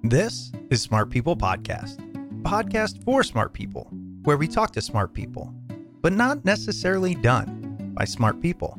This is Smart People Podcast, a podcast for smart people, where we talk to smart people, but not necessarily done by smart people.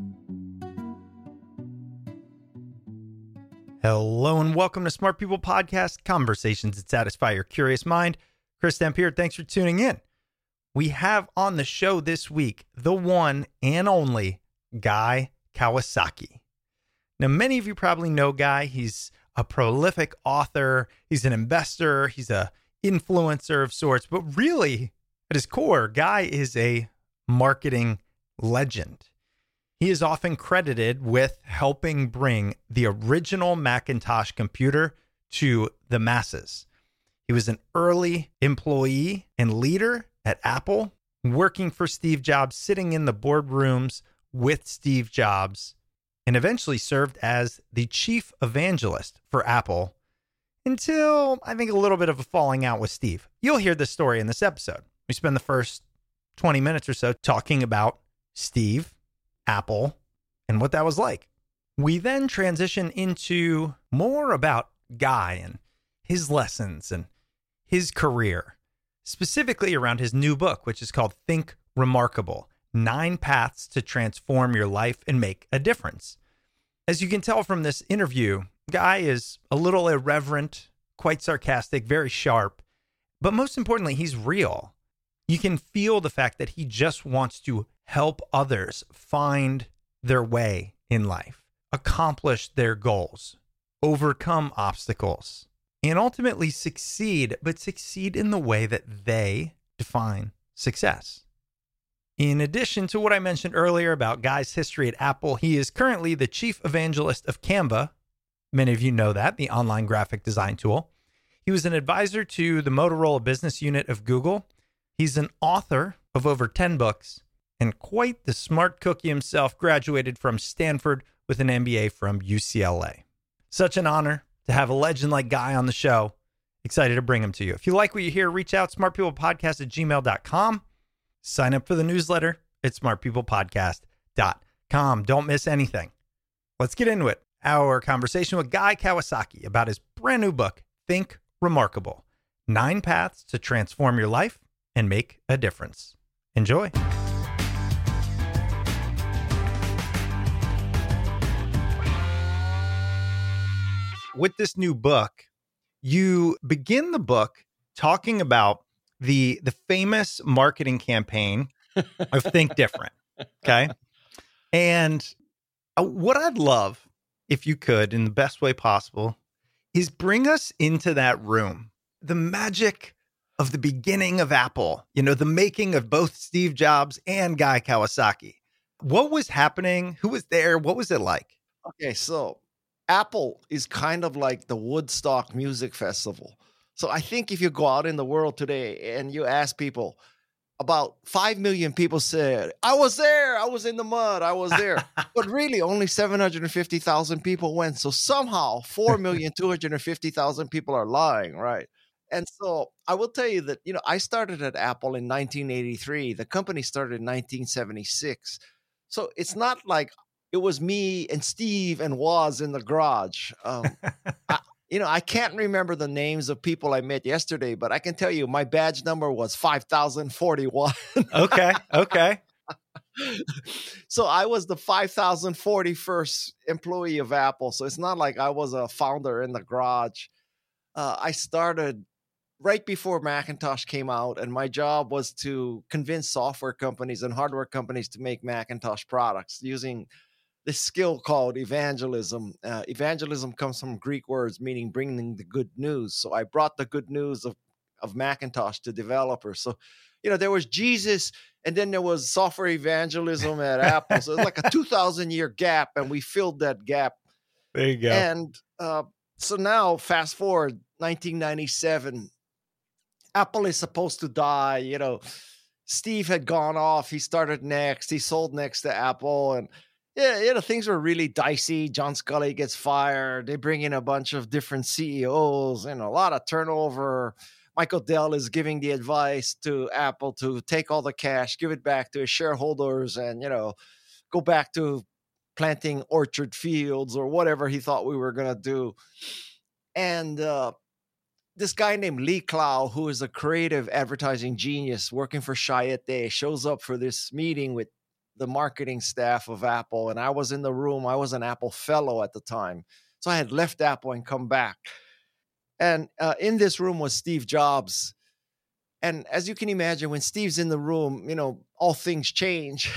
Hello and welcome to Smart People Podcast, conversations that satisfy your curious mind. Chris Dampier, thanks for tuning in. We have on the show this week the one and only Guy Kawasaki. Now, many of you probably know Guy. He's a prolific author. He's an investor. He's a influencer of sorts. But really, at his core, Guy is a marketing legend. He is often credited with helping bring the original Macintosh computer to the masses. He was an early employee and leader at Apple, working for Steve Jobs, sitting in the boardrooms with Steve Jobs, and eventually served as the chief evangelist for Apple until, I think, a little bit of a falling out with Steve. You'll hear this story in this episode. We spend the first 20 minutes or so talking about Steve, Apple, and what that was like. We then transition into more about Guy and his lessons and his career, specifically around his new book, which is called Think Remarkable: 9 Paths to Transform Your Life and Make a Difference. As you can tell from this interview, Guy is a little irreverent, quite sarcastic, very sharp, but most importantly, he's real. You can feel the fact that he just wants to help others find their way in life, accomplish their goals, overcome obstacles, and ultimately succeed, but succeed in the way that they define success. In addition to what I mentioned earlier about Guy's history at Apple, he is currently the chief evangelist of Canva. Many of you know that, the online graphic design tool. He was an advisor to the Motorola business unit of Google. He's an author of over 10 books and quite the smart cookie himself, graduated from Stanford with an MBA from UCLA. Such an honor to have a legend like Guy on the show. Excited to bring him to you. If you like what you hear, reach out, smartpeoplepodcast@gmail.com. Sign up for the newsletter at smartpeoplepodcast.com. Don't miss anything. Let's get into it. Our conversation with Guy Kawasaki about his brand new book, Think Remarkable: 9 Paths to Transform Your Life and Make a Difference. Enjoy. With this new book, you begin the book talking about the famous marketing campaign of Think Different. Okay. And what I'd love, if you could, in the best way possible, is bring us into that room, the magic of the beginning of Apple, the making of both Steve Jobs and Guy Kawasaki. What was happening? Who was there? What was it like? Okay, so Apple is kind of like the Woodstock Music Festival. So I think if you go out in the world today and you ask people, about 5 million people said, I was there, I was in the mud, I was there. But really only 750,000 people went. So somehow 4,250,000 people are lying, right? And so I will tell you that, I started at Apple in 1983. The company started in 1976. So it's not like it was me and Steve and Woz in the garage. I can't remember the names of people I met yesterday, but I can tell you my badge number was 5,041. Okay. So I was the 5,041st employee of Apple. So it's not like I was a founder in the garage. I started right before Macintosh came out, and my job was to convince software companies and hardware companies to make Macintosh products using this skill called evangelism. Evangelism comes from Greek words meaning bringing the good news. So I brought the good news of Macintosh to developers. So, there was Jesus, and then there was software evangelism at Apple. So it's like a 2,000-year gap, and we filled that gap. There you go. And so now, fast forward, 1997, Apple is supposed to die. Steve had gone off. He started Next. He sold Next to Apple, and things were really dicey. John Sculley gets fired. They bring in a bunch of different CEOs and a lot of turnover. Michael Dell is giving the advice to Apple to take all the cash, give it back to his shareholders, and, go back to planting orchard fields or whatever he thought we were going to do. And this guy named Lee Clow, who is a creative advertising genius working for Chiat, shows up for this meeting with the marketing staff of Apple. And I was in the room. I was an Apple fellow at the time. So I had left Apple and come back. And in this room was Steve Jobs. And as you can imagine, when Steve's in the room, all things change.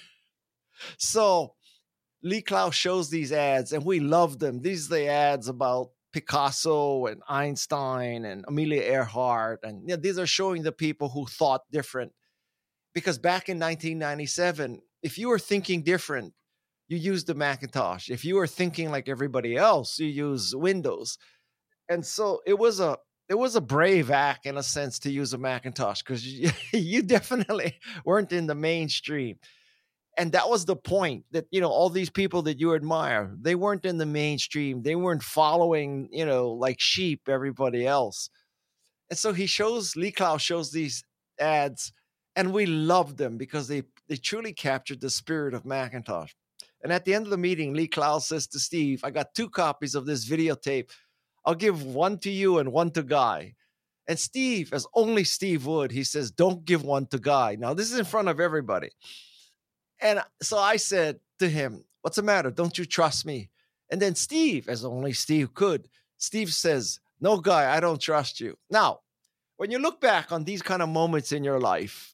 So Lee Clow shows these ads and we love them. These are the ads about Picasso and Einstein and Amelia Earhart. And these are showing the people who thought different. Because back in 1997, if you were thinking different, you used the Macintosh. If you were thinking like everybody else, you use Windows. And so it was a brave act in a sense to use a Macintosh because you definitely weren't in the mainstream. And that was the point that, all these people that you admire, they weren't in the mainstream. They weren't following, like sheep, everybody else. And so Lee Clow shows these ads and we loved them because they truly captured the spirit of Macintosh. And at the end of the meeting, Lee Clow says to Steve, I got 2 copies of this videotape. I'll give one to you and one to Guy. And Steve, as only Steve would, he says, don't give one to Guy. Now, this is in front of everybody. And so I said to him, what's the matter? Don't you trust me? And then Steve, as only Steve could, Steve says, no, Guy, I don't trust you. Now, when you look back on these kind of moments in your life,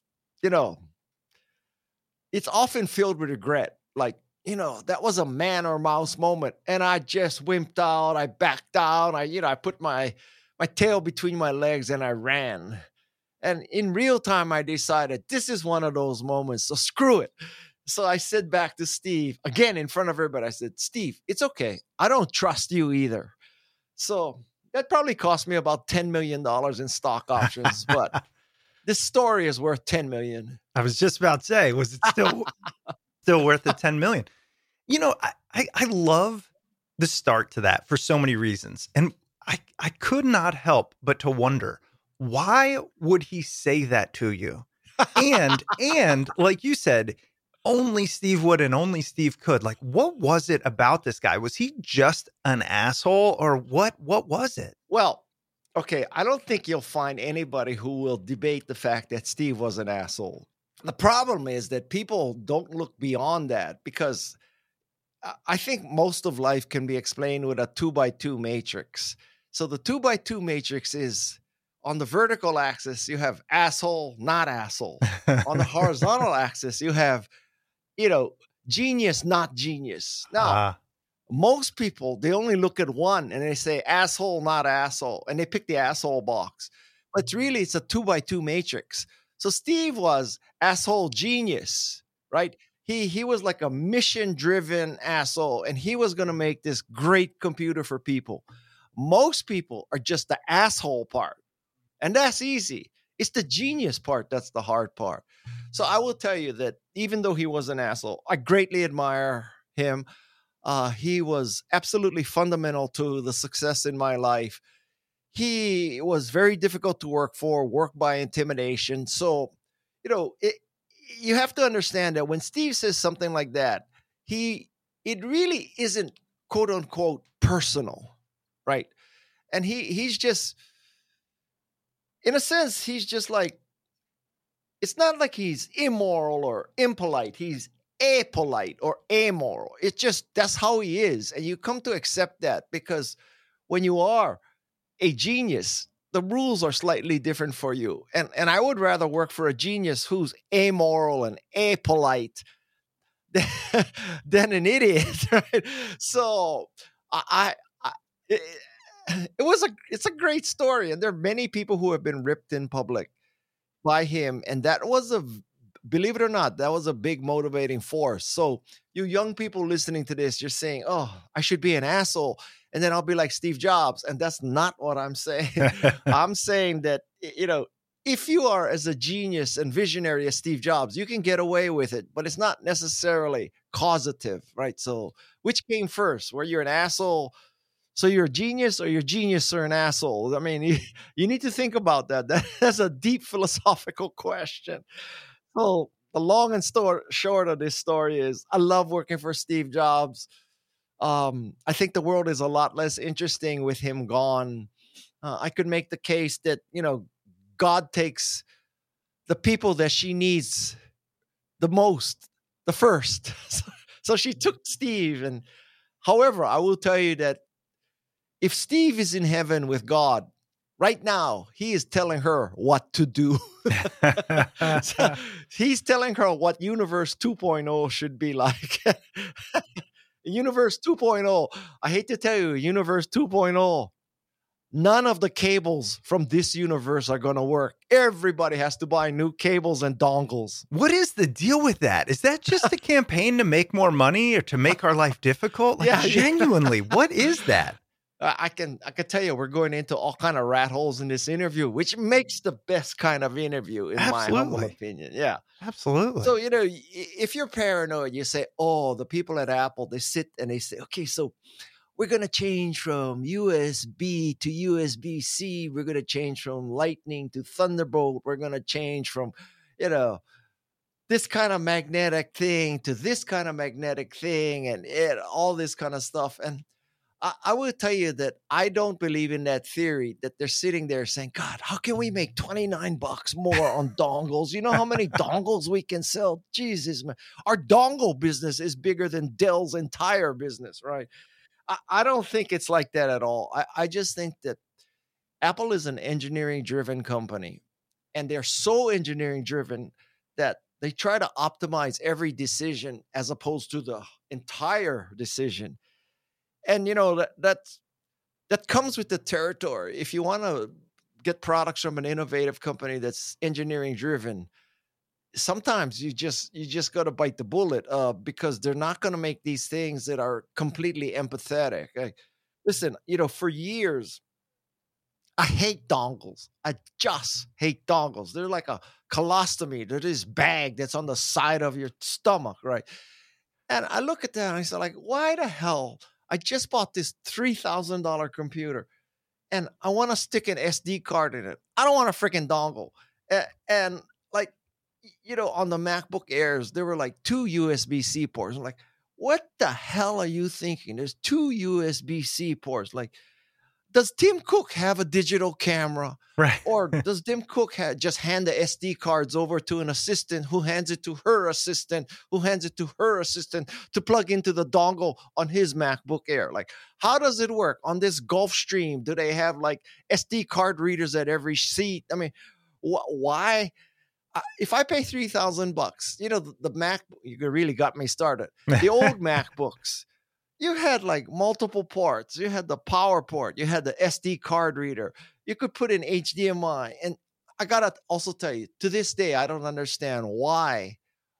it's often filled with regret. Like, that was a man or mouse moment. And I just wimped out. I backed down. I put my tail between my legs and I ran. And in real time, I decided this is one of those moments. So screw it. So I said back to Steve, again, in front of everybody, I said, Steve, it's okay. I don't trust you either. So that probably cost me about $10 million in stock options. But this story is worth $10 million. I was just about to say, was it still worth the 10 million? I love the start to that for so many reasons. And I could not help but to wonder, why would he say that to you? And like you said, only Steve would and only Steve could. Like, what was it about this guy? Was he just an asshole or what was it? Well, okay, I don't think you'll find anybody who will debate the fact that Steve was an asshole. The problem is that people don't look beyond that because I think most of life can be explained with a 2x2 matrix. So the 2x2 matrix is on the vertical axis, you have asshole, not asshole. On the horizontal axis, you have, genius, not genius. Now, most people, they only look at one and they say asshole, not asshole. And they pick the asshole box. But it's a 2x2 matrix. So Steve was asshole genius, right? He was like a mission-driven asshole, and he was going to make this great computer for people. Most people are just the asshole part, and that's easy. It's the genius part that's the hard part. So I will tell you that even though he was an asshole, I greatly admire him. He was absolutely fundamental to the success in my life. He was very difficult to work for, work by intimidation. So, you have to understand that when Steve says something like that, it really isn't quote unquote personal, right? And he's just, in a sense, he's just like, it's not like he's immoral or impolite. He's apolite or amoral. It's just, that's how he is. And you come to accept that because when you are a genius, the rules are slightly different for you. And I would rather work for a genius who's amoral and apolite than an idiot, right? So it's a great story. And there are many people who have been ripped in public by him. And that was believe it or not, that was a big motivating force. So you young people listening to this, you're saying, oh, I should be an asshole. And then I'll be like Steve Jobs. And that's not what I'm saying. I'm saying that, if you are as a genius and visionary as Steve Jobs, you can get away with it, but it's not necessarily causative, right? So which came first? Were you an asshole? So you're a genius or you're genius or an asshole? I mean, you need to think about that. That's a deep philosophical question. So the long and short of this story is I love working for Steve Jobs. I think the world is a lot less interesting with him gone. I could make the case that, God takes the people that she needs the most, the first. So she took Steve. And however, I will tell you that if Steve is in heaven with God right now, he is telling her what to do. So he's telling her what Universe 2.0 should be like. Universe 2.0. I hate to tell you, Universe 2.0. None of the cables from this universe are going to work. Everybody has to buy new cables and dongles. What is the deal with that? Is that just a campaign to make more money or to make our life difficult? Like, Yeah. Genuinely, what is that? I can tell you, we're going into all kind of rat holes in this interview, which makes the best kind of interview, in my humble opinion. Yeah, absolutely. So, if you're paranoid, you say, oh, the people at Apple, they sit and they say, okay, so we're going to change from USB to USB-C. We're going to change from Lightning to Thunderbolt. We're going to change from, this kind of magnetic thing to this kind of magnetic thing, and all this kind of stuff. And I will tell you that I don't believe in that theory that they're sitting there saying, God, how can we make $29 more on dongles? You know how many dongles we can sell? Jesus, man. Our dongle business is bigger than Dell's entire business, right? I don't think it's like that at all. I just think that Apple is an engineering-driven company, and they're so engineering-driven that they try to optimize every decision as opposed to the entire decision. And, that comes with the territory. If you want to get products from an innovative company that's engineering-driven, sometimes you just got to bite the bullet because they're not going to make these things that are completely empathetic. Listen, for years, I hate dongles. I just hate dongles. They're like a colostomy. They're this bag that's on the side of your stomach, right? And I look at that and I say, like, why the hell? I just bought this $3,000 computer and I want to stick an SD card in it. I don't want a freaking dongle. And like, on the MacBook Airs, there were like 2 USB-C ports. I'm like, what the hell are you thinking? There's 2 USB-C ports. Like, does Tim Cook have a digital camera? Right. Or does Tim Cook just hand the SD cards over to an assistant who hands it to her assistant, who hands it to her assistant to plug into the dongle on his MacBook Air? Like, how does it work? On this Gulfstream, do they have like SD card readers at every seat? I mean, why? If I pay $3,000, the Mac, you really got me started. The old MacBooks, you had like multiple ports. You had the power port. You had the SD card reader. You could put in HDMI. And I got to also tell you, to this day, I don't understand why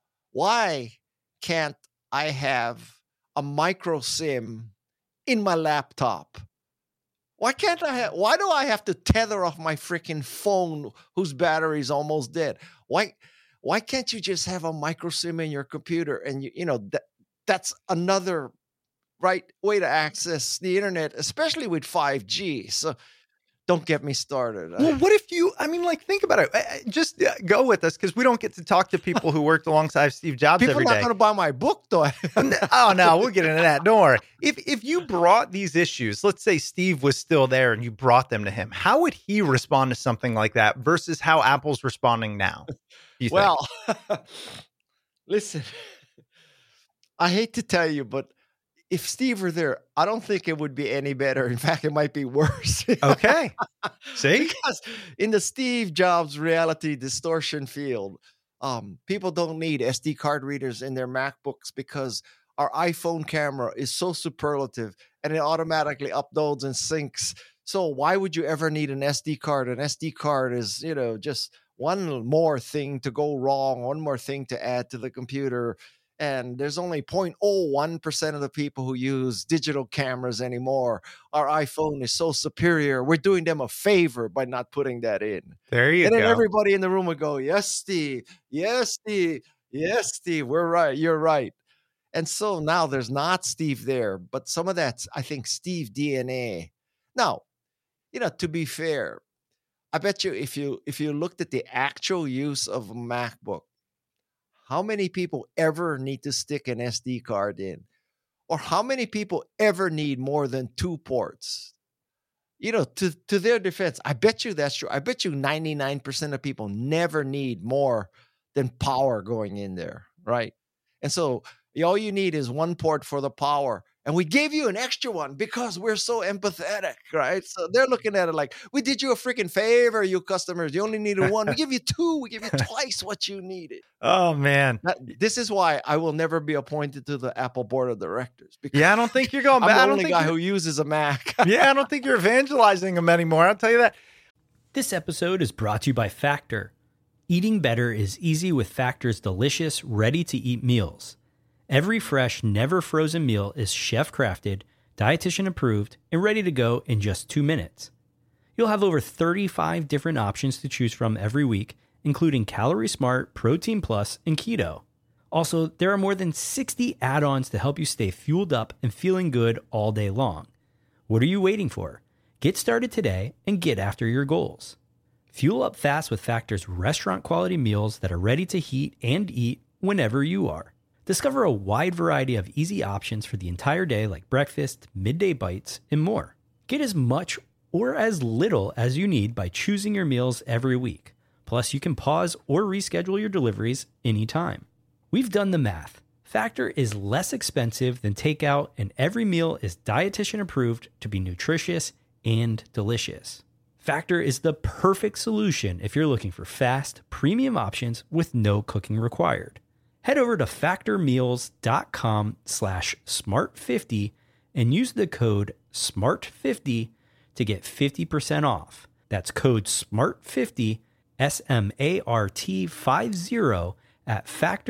can't I have a micro SIM in my laptop? Why do I have to tether off my freaking phone whose battery is almost dead? Why can't you just have a micro SIM in your computer? And that's another right way to access the internet, especially with 5G. So don't get me started. Well, what if think about it. Just go with us because we don't get to talk to people who worked alongside Steve Jobs every day. People are not going to buy my book, though. Oh, no, we'll get into that. Don't worry. If you brought these issues, let's say Steve was still there and you brought them to him, how would he respond to something like that versus how Apple's responding now? Well, listen, I hate to tell you, but if Steve were there, I don't think it would be any better. In fact, it might be worse. Okay. See? Because in the Steve Jobs reality distortion field, people don't need SD card readers in their MacBooks because our iPhone camera is so superlative and it automatically uploads and syncs. So why would you ever need an SD card? An SD card is, just one more thing to go wrong, one more thing to add to the computer. And there's only 0.01% of the people who use digital cameras anymore. Our iPhone is so superior. We're doing them a favor by not putting that in. There you go. And then everybody in the room would go, yes, Steve. Yes, Steve. Yes, Steve. We're right. You're right. And so now there's not Steve there, but some of that's, I think, Steve DNA. Now, to be fair, I bet you if you looked at the actual use of a MacBook, how many people ever need to stick an SD card in? Or how many people ever need more than 2 ports? to their defense, I bet you that's true. I bet you 99% of people never need more than power going in there, right? And so all you need is one port for the power. And we gave you an extra one because we're so empathetic, right? So they're looking at it like, we did you a freaking favor, you customers. You only needed one. We give you two. We give you twice what you needed. Oh, man. This is why I will never be appointed to the Apple board of directors. Because I don't think you're going back. I'm the only guy who uses a Mac. I don't think you're evangelizing them anymore. I'll tell you that. This episode is brought to you by Factor. Eating better is easy with Factor's delicious, ready-to-eat meals. Every fresh, never frozen meal is chef-crafted, dietitian approved, and ready to go in just 2 minutes. You'll have over 35 different options to choose from every week, including Calorie Smart, Protein Plus, and Keto. Also, there are more than 60 add-ons to help you stay fueled up and feeling good all day long. What are you waiting for? Get started today and get after your goals. Fuel up fast with Factor's restaurant-quality meals that are ready to heat and eat whenever you are. Discover a wide variety of easy options for the entire day like breakfast, midday bites, and more. Get as much or as little as you need by choosing your meals every week. Plus, you can pause or reschedule your deliveries anytime. We've done the math. Factor is less expensive than takeout, and every meal is dietitian approved to be nutritious and delicious. Factor is the perfect solution if you're looking for fast, premium options with no cooking required. Head over to factormeals.com/smart50 and use the code SMART50 to get 50% off. That's code SMART50, SMART50 at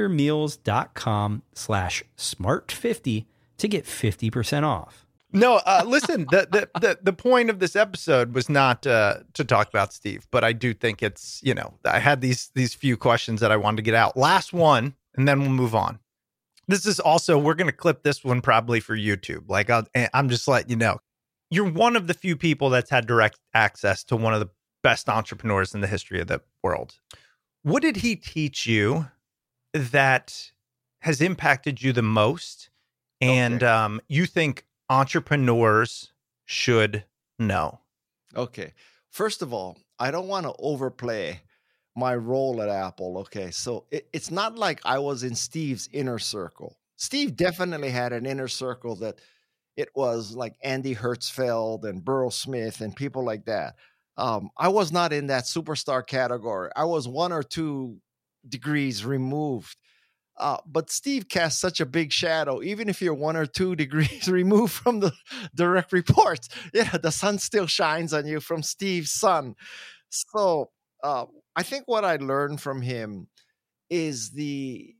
factormeals.com/smart50 to get 50% off. No, listen, the point of this episode was not to talk about Steve, but I do think it's, I had these few questions that I wanted to get out. Last one, and then we'll move on. This is also, we're going to clip this one probably for YouTube. Like, I'm just letting you know. You're one of the few people that's had direct access to one of the best entrepreneurs in the history of the world. What did he teach you that has impacted you the most? And you think entrepreneurs should know? Okay. First of all, I don't want to overplay my role at Apple. Okay. So it's not like I was in Steve's inner circle. Steve definitely had an inner circle that it was like Andy Hertzfeld and Burl Smith and people like that. I was not in that superstar category. I was 1 or 2 degrees removed. But Steve casts such a big shadow. Even if you're 1 or 2 degrees removed from the direct reports, the sun still shines on you from Steve's sun. So I think what I learned from him is the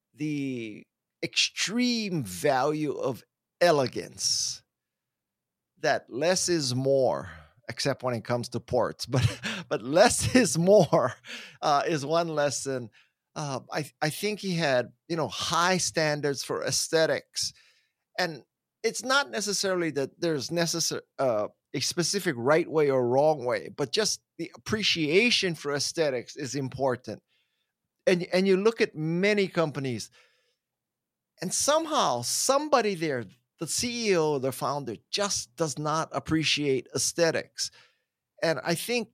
extreme value of elegance. That less is more, except when it comes to ports. But less is more is one lesson. I think he had, high standards for aesthetics, and it's not necessarily that there's a specific right way or wrong way, but just the appreciation for aesthetics is important. And you look at many companies, and somehow somebody there, the CEO, the founder, just does not appreciate aesthetics. And I think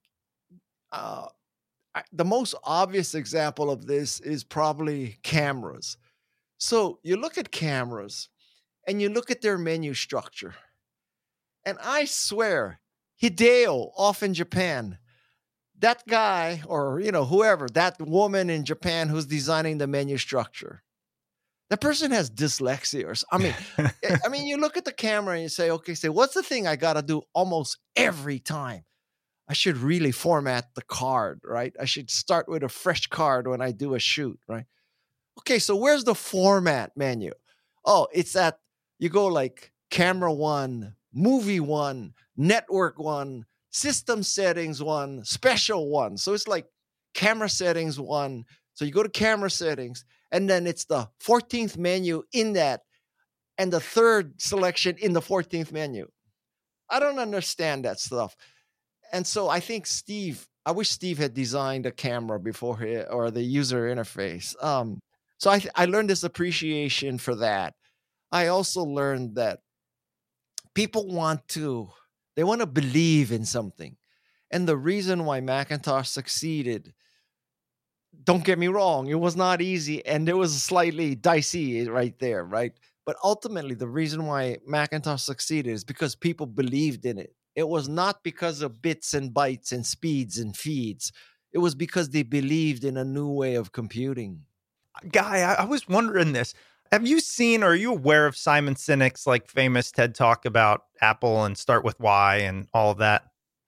the most obvious example of this is probably cameras. So you look at cameras and you look at their menu structure. And I swear, Hideo off in Japan, that guy or, whoever, that woman in Japan who's designing the menu structure, that person has dyslexia or something. I mean, you look at the camera and you say, okay, what's the thing I got to do almost every time? I should really format the card, right? I should start with a fresh card when I do a shoot, right? Okay, so where's the format menu? Oh, it's at, you go like camera 1, movie 1, network 1, system settings 1, special 1. So it's like camera settings 1. So you go to camera settings, and then it's the 14th menu in that, and the third selection in the 14th menu. I don't understand that stuff. And so I think I wish Steve had designed a camera before or the user interface. So I learned this appreciation for that. I also learned that people They want to believe in something. And the reason why Macintosh succeeded, don't get me wrong, it was not easy and it was slightly dicey right there, right? But ultimately, the reason why Macintosh succeeded is because people believed in it. It was not because of bits and bytes and speeds and feeds. It was because they believed in a new way of computing. Guy, I was wondering this. Have you seen, or are you aware of Simon Sinek's like famous TED Talk about Apple and Start With Why and all of that?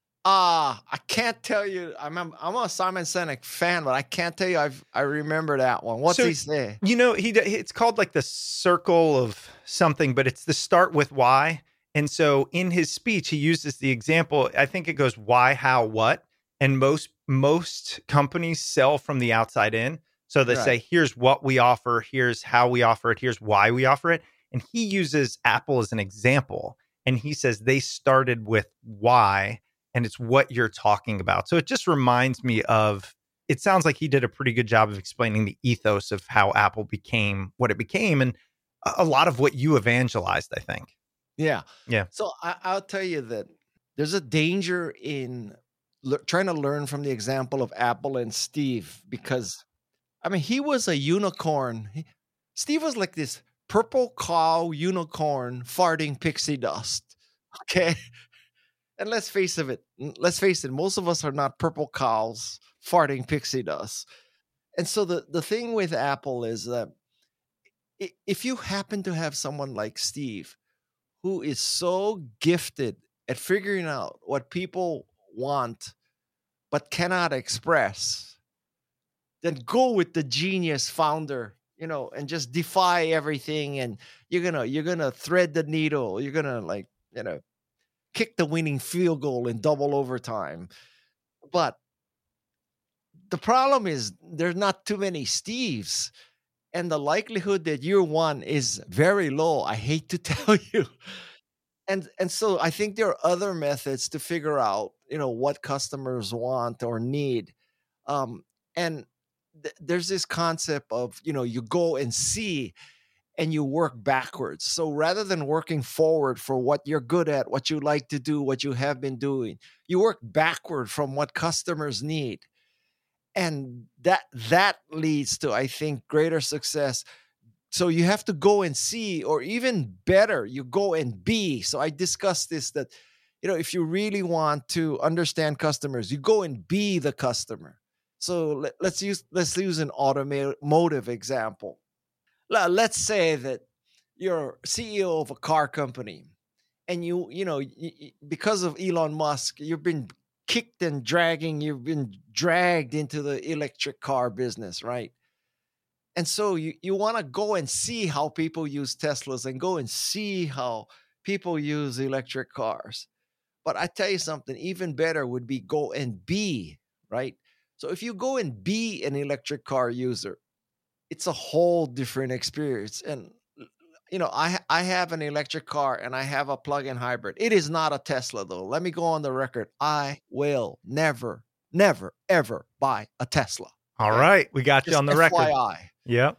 I can't tell you. I'm a Simon Sinek fan, but I can't tell you I remember that one. What's he say? You know, it's called like the circle of something, but it's the Start With Why. And so in his speech, he uses the example, I think it goes why, how, what. And most companies sell from the outside in. So they say, here's what we offer, here's how we offer it, here's why we offer it. And he uses Apple as an example. And he says they started with why, and it's what you're talking about. So it just reminds me of, it sounds like he did a pretty good job of explaining the ethos of how Apple became what it became. And a lot of what you evangelized, I think. Yeah. Yeah. So I'll tell you that there's a danger in trying to learn from the example of Apple and Steve, because I mean, he was a unicorn. Steve was like this purple cow unicorn farting pixie dust. Okay. And let's face it, most of us are not purple cows farting pixie dust. And so the thing with Apple is that if you happen to have someone like Steve, who is so gifted at figuring out what people want but cannot express, then go with the genius founder, and just defy everything. And you're gonna thread the needle. You're gonna kick the winning field goal in double overtime. But the problem is there's not too many Steves, and the likelihood that you're one is very low. I hate to tell you. And so I think there are other methods to figure out, what customers want or need. And there's this concept of, you go and see and you work backwards. So rather than working forward for what you're good at, what you like to do, what you have been doing, you work backward from what customers need. And that leads to, I think, greater success. So you have to go and see, or even better, you go and be. So I discussed this, that, if you really want to understand customers, you go and be the customer. So let's use an automotive example. Let's say that you're CEO of a car company, and because of Elon Musk, you've been kicked and you've been dragged into the electric car business, right? And so you want to go and see how people use Teslas and go and see how people use electric cars. But I tell you something, even better would be go and be, right? So if you go and be an electric car user, it's a whole different experience. And, I have an electric car and I have a plug-in hybrid. It is not a Tesla, though. Let me go on the record. I will never, ever buy a Tesla. All right. We got you on the record. FYI. Yep.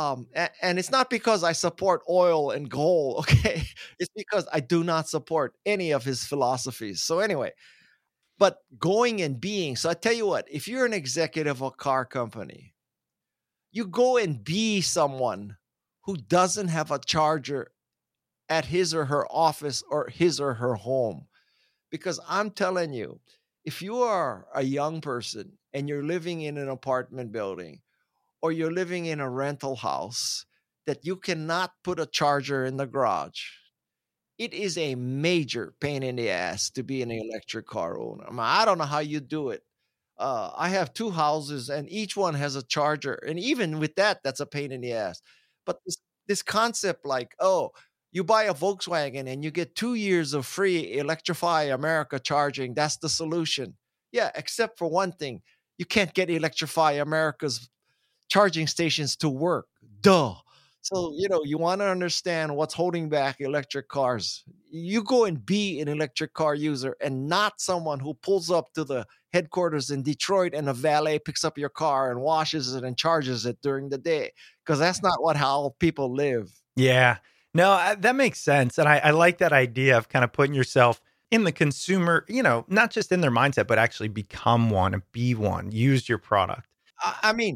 And it's not because I support oil and coal, okay? It's because I do not support any of his philosophies. So anyway, but going and being. So I tell you what, if you're an executive of a car company, you go and be someone who doesn't have a charger at his or her office or his or her home. Because I'm telling you, if you are a young person and you're living in an apartment building, or you're living in a rental house that you cannot put a charger in the garage, it is a major pain in the ass to be an electric car owner. I don't know how you do it. I have 2 houses and each one has a charger. And even with that, that's a pain in the ass. But this concept like, you buy a Volkswagen and you get 2 years of free Electrify America charging. That's the solution. Yeah, except for one thing. You can't get Electrify America's charging stations to work. Duh. So, you want to understand what's holding back electric cars. You go and be an electric car user and not someone who pulls up to the headquarters in Detroit and a valet picks up your car and washes it and charges it during the day. Because that's not how people live. Yeah. No, that makes sense. And I like that idea of kind of putting yourself in the consumer, not just in their mindset, but actually become one and be one, use your product. I mean,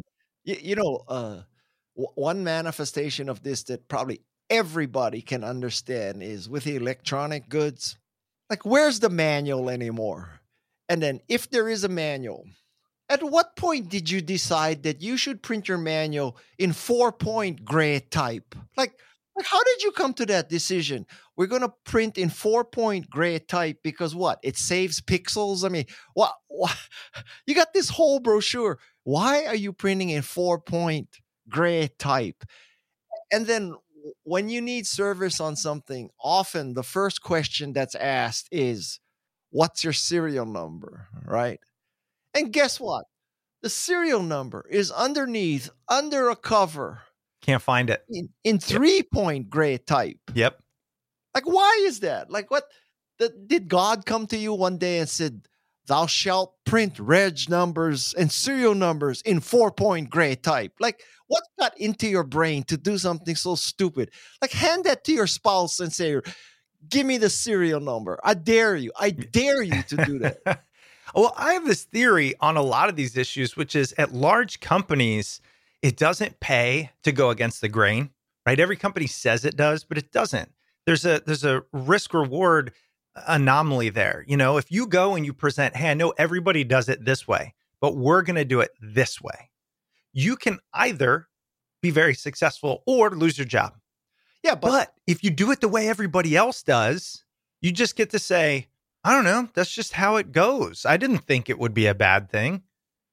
one manifestation of this that probably everybody can understand is with the electronic goods. Like, where's the manual anymore? And then if there is a manual, at what point did you decide that you should print your manual in 4-point gray type? Like how did you come to that decision? We're going to print in 4-point gray type because what? It saves pixels. I mean, what? You got this whole brochure. Why are you printing in 4-point gray type? And then when you need service on something, often the first question that's asked is, what's your serial number, right? And guess what? The serial number is underneath, under a cover. Can't find it. In 3-point gray type. Yep. Like, why is that? Like, what? Did God come to you one day and said, thou shalt print reg numbers and serial numbers in 4-point gray type? Like, what got into your brain to do something so stupid? Like, hand that to your spouse and say, give me the serial number. I dare you. I dare you to do that. Well, I have this theory on a lot of these issues, which is at large companies, it doesn't pay to go against the grain, right? Every company says it does, but it doesn't. There's a risk reward anomaly there. If you go and you present, hey, I know everybody does it this way, but we're going to do it this way. You can either be very successful or lose your job. Yeah, but if you do it the way everybody else does, you just get to say, I don't know, that's just how it goes. I didn't think it would be a bad thing.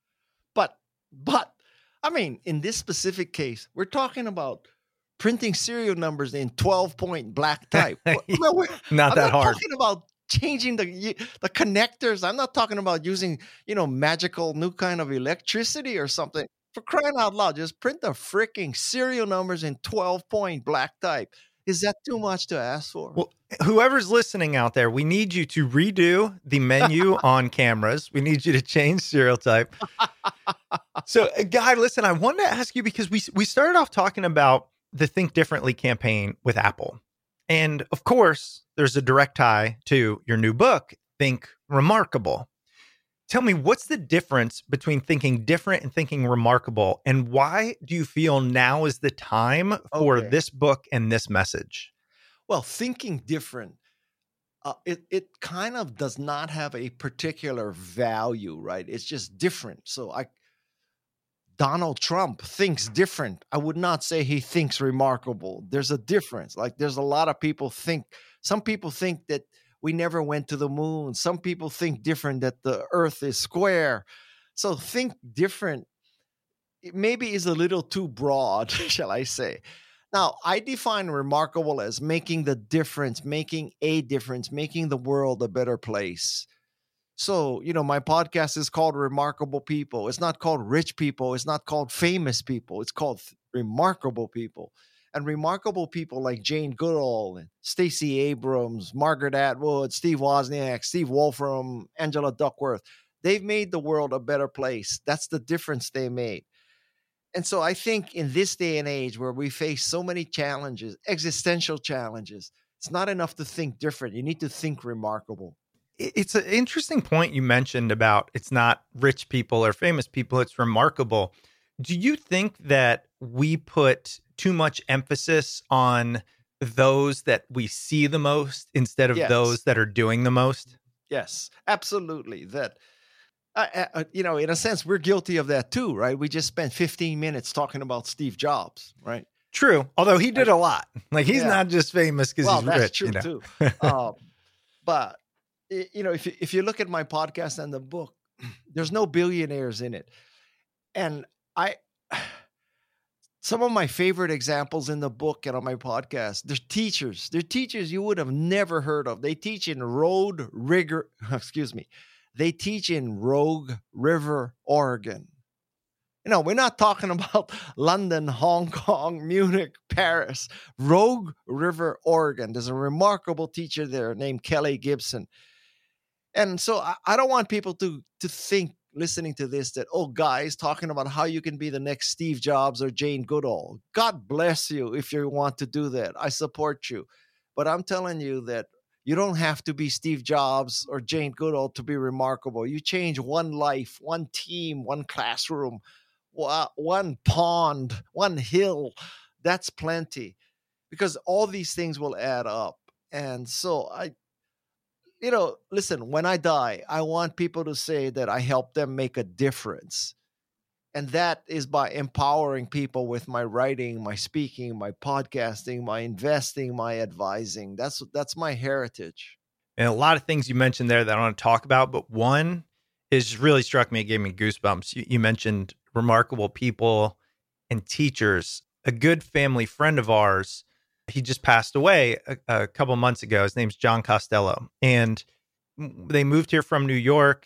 But I mean, in this specific case, we're talking about printing serial numbers in 12-point black type. Not that hard. I'm talking about changing the connectors. I'm not talking about using, magical new kind of electricity or something. For crying out loud, just print the freaking serial numbers in 12-point black type. Is that too much to ask for? Well, whoever's listening out there, we need you to redo the menu on cameras. We need you to change serial type. So, Guy, listen, I wanted to ask you because we started off talking about the Think Differently campaign with Apple. And of course, there's a direct tie to your new book, Think Remarkable. Tell me, what's the difference between thinking different and thinking remarkable? And why do you feel now is the time for this book and this message? Well, thinking different, it kind of does not have a particular value, right? It's just different. So Donald Trump thinks different. I would not say he thinks remarkable. There's a difference. Like, there's a lot of people some people think that we never went to the moon. Some people think different, that the earth is square. So think different, it maybe is a little too broad, shall I say. Now, I define remarkable as making the difference, making a difference, making the world a better place. So, my podcast is called Remarkable People. It's not called Rich People. It's not called Famous People. It's called Remarkable People. And remarkable people like Jane Goodall, and Stacey Abrams, Margaret Atwood, Steve Wozniak, Steve Wolfram, Angela Duckworth, they've made the world a better place. That's the difference they made. And so I think in this day and age where we face so many challenges, existential challenges, it's not enough to think different. You need to think remarkable. It's an interesting point you mentioned about it's not rich people or famous people, it's remarkable. Do you think that we put too much emphasis on those that we see the most instead of those that are doing the most? Yes, absolutely. That, in a sense, we're guilty of that too, right? We just spent 15 minutes talking about Steve Jobs, right? True. Although he did a lot. Like, he's not just famous because he's that's rich. True too. But if you look at my podcast and the book, there's no billionaires in it. And some of my favorite examples in the book and on my podcast, they're teachers. They're teachers you would have never heard of. They teach in They teach in Rogue River, Oregon. We're not talking about London, Hong Kong, Munich, Paris. Rogue River, Oregon. There's a remarkable teacher there named Kelly Gibson. And so I don't want people to think, listening to this, that, guys, talking about how you can be the next Steve Jobs or Jane Goodall. God bless you if you want to do that. I support you. But I'm telling you that You don't have to be Steve Jobs or Jane Goodall to be remarkable. You change one life, one team, one classroom, one pond, one hill. That's plenty, because all these things will add up. And so listen, when I die, I want people to say that I helped them make a difference. And that is by empowering people with my writing, my speaking, my podcasting, my investing, my advising. That's my heritage. And a lot of things you mentioned there that I want to talk about, but one is really struck me, it gave me goosebumps. You mentioned remarkable people and teachers. A good family friend of ours, he just passed away a couple months ago. His name's John Costello. And they moved here from New York,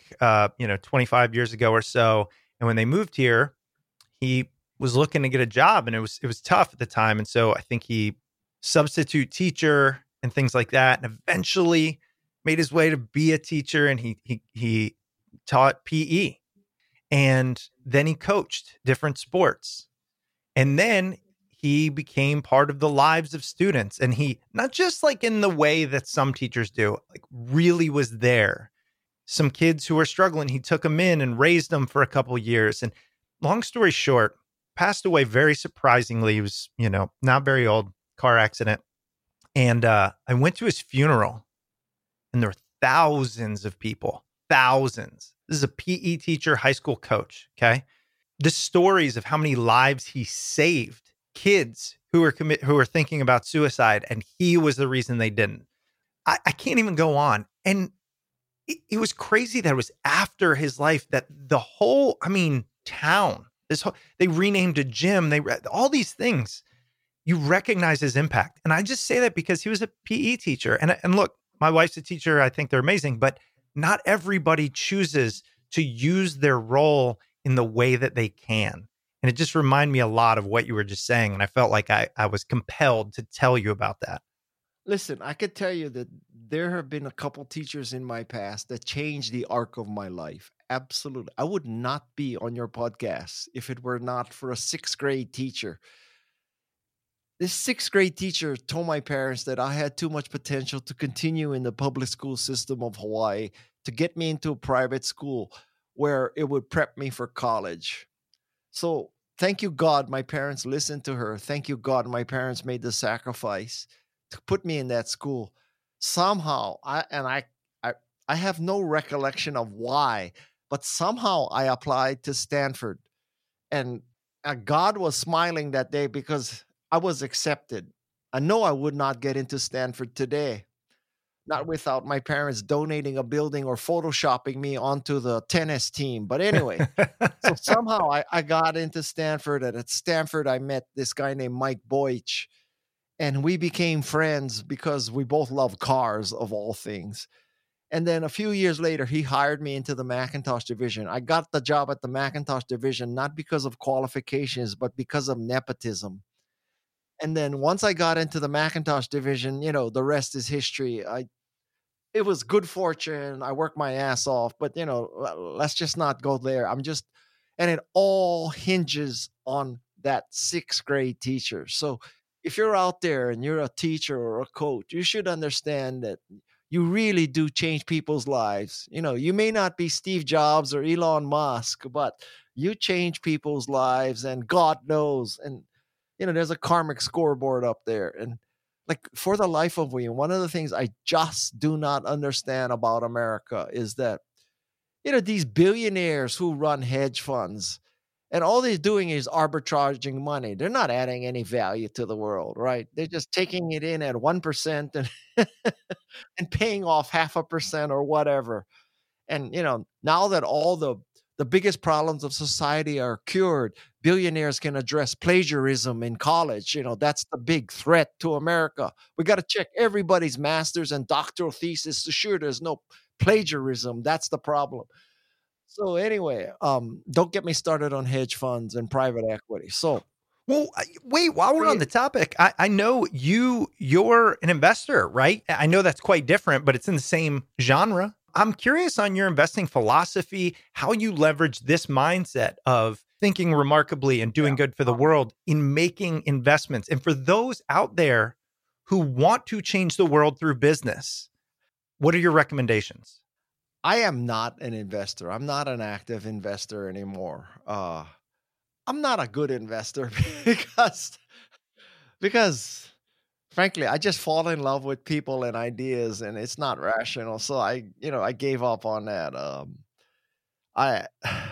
25 years ago or so. And when they moved here, he was looking to get a job, and it was tough at the time. And so I think he substitute teacher and things like that, and eventually made his way to be a teacher. And he taught PE, and then he coached different sports, and then he became part of the lives of students. And he, not just like in the way that some teachers do, like really was there. Some kids who were struggling, he took them in and raised them for a couple of years. And long story short, passed away very surprisingly. He was, not very old, car accident. And I went to his funeral, and there were thousands of people, thousands. This is a PE teacher, high school coach. Okay. The stories of how many lives he saved, kids who were thinking about suicide, and he was the reason they didn't. I can't even go on. And it was crazy that it was after his life that the whole, town, they renamed a gym, all these things, you recognize his impact. And I just say that because he was a PE teacher. And look, my wife's a teacher. I think they're amazing, but not everybody chooses to use their role in the way that they can. And it just reminded me a lot of what you were just saying. And I felt like I was compelled to tell you about that. Listen, I could tell you that there have been a couple teachers in my past that changed the arc of my life. Absolutely. I would not be on your podcast if it were not for a 6th grade teacher. This 6th grade teacher told my parents that I had too much potential to continue in the public school system of Hawaii, to get me into a private school where it would prep me for college. So thank you, God, my parents listened to her. Thank you, God, my parents made the sacrifice to put me in that school. Somehow, I have no recollection of why, but somehow I applied to Stanford. And God was smiling that day because I was accepted. I know I would not get into Stanford today, not without my parents donating a building or photoshopping me onto the tennis team. But anyway, so somehow I got into Stanford. And at Stanford, I met this guy named Mike Boych. And we became friends because we both love cars, of all things. And then a few years later, he hired me into the Macintosh division. I got the job at the Macintosh division, not because of qualifications, but because of nepotism. And then once I got into the Macintosh division, the rest is history. It was good fortune. I worked my ass off, but let's just not go there. And it all hinges on that 6th grade teacher. So if you're out there and you're a teacher or a coach, you should understand that you really do change people's lives. You may not be Steve Jobs or Elon Musk, but you change people's lives, and God knows. And, there's a karmic scoreboard up there. And like, for the life of me, one of the things I just do not understand about America is that, these billionaires who run hedge funds, and all they're doing is arbitraging money. They're not adding any value to the world, right? They're just taking it in at 1% and and paying off 0.5% or whatever. And, now that all the biggest problems of society are cured, billionaires can address plagiarism in college. That's the big threat to America. We got to check everybody's master's and doctoral thesis to sure there's no plagiarism. That's the problem. So anyway, don't get me started on hedge funds and private equity. So, well, wait, while we're on the topic, I know you're an investor, right? I know that's quite different, but it's in the same genre. I'm curious on your investing philosophy, how you leverage this mindset of thinking remarkably and doing good for the world in making investments. And for those out there who want to change the world through business, What are your recommendations? I am not an investor. I'm not an active investor anymore. I'm not a good investor because frankly, I just fall in love with people and ideas, and it's not rational. So I gave up on that. I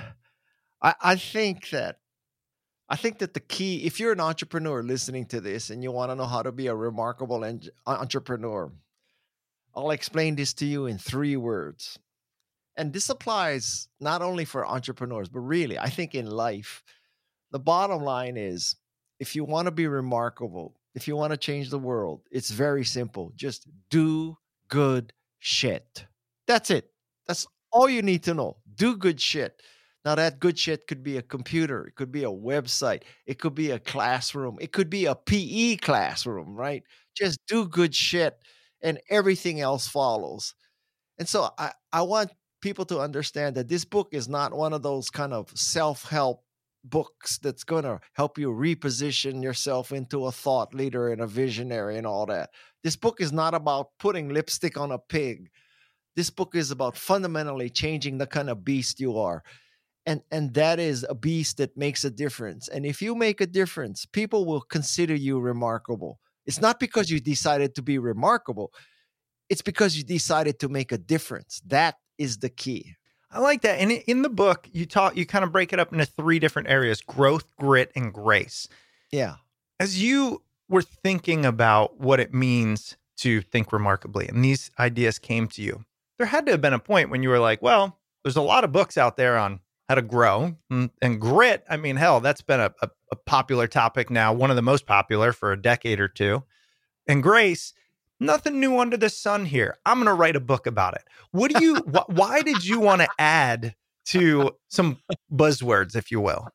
I think that the key, if you're an entrepreneur listening to this and you want to know how to be a remarkable entrepreneur, I'll explain this to you in 3 words. And this applies not only for entrepreneurs, but really, I think in life, the bottom line is, if you want to be remarkable, if you want to change the world, it's very simple. Just do good shit. That's it. That's all you need to know. Do good shit. Now, that good shit could be a computer. It could be a website. It could be a classroom. It could be a PE classroom, right? Just do good shit and everything else follows. And so I want people to understand that this book is not one of those kind of self-help books that's going to help you reposition yourself into a thought leader and a visionary and all that. This book is not about putting lipstick on a pig. This book is about fundamentally changing the kind of beast you are. And that is a beast that makes a difference. And if you make a difference, people will consider you remarkable. It's not because you decided to be remarkable. It's because you decided to make a difference. That is the key. I like that. And in the book, you kind of break it up into 3 different areas: growth, grit, and grace. Yeah. As you were thinking about what it means to think remarkably, and these ideas came to you, there had to have been a point when you were like, well, there's a lot of books out there on how to grow. And grit, I mean, hell, that's been a popular topic now, one of the most popular for a decade or two. And grace, nothing new under the sun here. I'm going to write a book about it. What do you, why did you want to add to some buzzwords, if you will?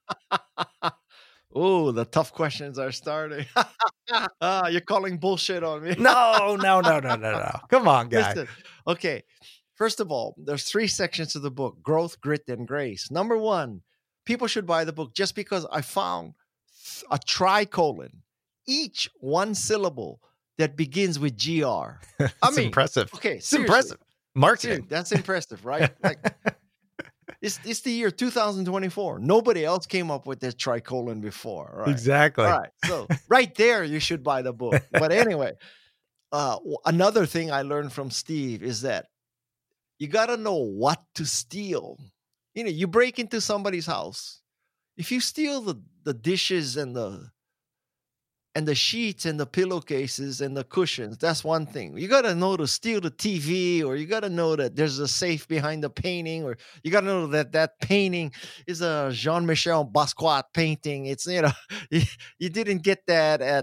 Oh, the tough questions are starting. You're calling bullshit on me. No. Come on, guy. Listen, okay. First of all, there's 3 sections to the book: growth, grit, and grace. Number 1, people should buy the book just because I found a tricolon, each 1 syllable that begins with GR. I mean, impressive. Okay, it's impressive. Marketing. Dude, that's impressive, right? Like, it's the year 2024. Nobody else came up with that tricolon before, right? Exactly. All right, so right there, you should buy the book. But anyway, another thing I learned from Steve is that you got to know what to steal. You break into somebody's house. If you steal the dishes and the sheets and the pillowcases and the cushions, that's one thing. You got to know to steal the TV, or you got to know that there's a safe behind the painting, or you got to know that painting is a Jean-Michel Basquiat painting. It's, you didn't get that at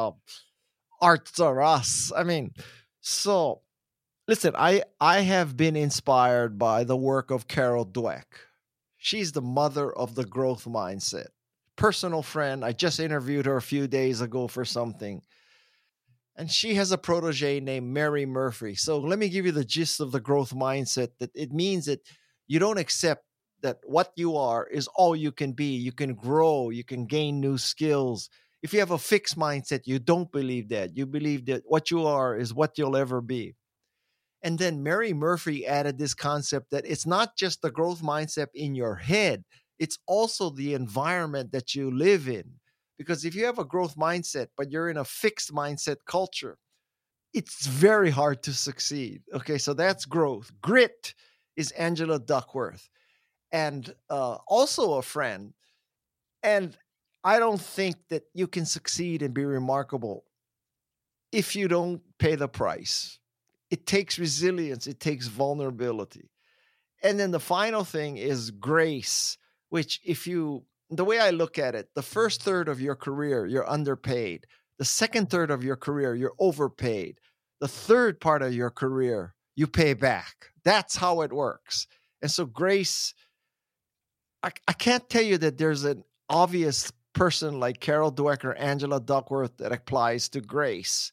Arts or Us. I mean, so listen, I have been inspired by the work of Carol Dweck. She's the mother of the growth mindset. Personal friend. I just interviewed her a few days ago for something. And she has a protege named Mary Murphy. So let me give you the gist of the growth mindset. That it means that you don't accept that what you are is all you can be. You can grow. You can gain new skills. If you have a fixed mindset, you don't believe that. You believe that what you are is what you'll ever be. And then Mary Murphy added this concept that it's not just the growth mindset in your head. It's also the environment that you live in. Because if you have a growth mindset, but you're in a fixed mindset culture, it's very hard to succeed. Okay, so that's growth. Grit is Angela Duckworth, and also a friend. And I don't think that you can succeed and be remarkable if you don't pay the price. It takes resilience. It takes vulnerability. And then the final thing is grace, which the way I look at it, the first third of your career, you're underpaid. The second third of your career, you're overpaid. The third part of your career, you pay back. That's how it works. And so grace, I can't tell you that there's an obvious person like Carol Dweck or Angela Duckworth that applies to grace.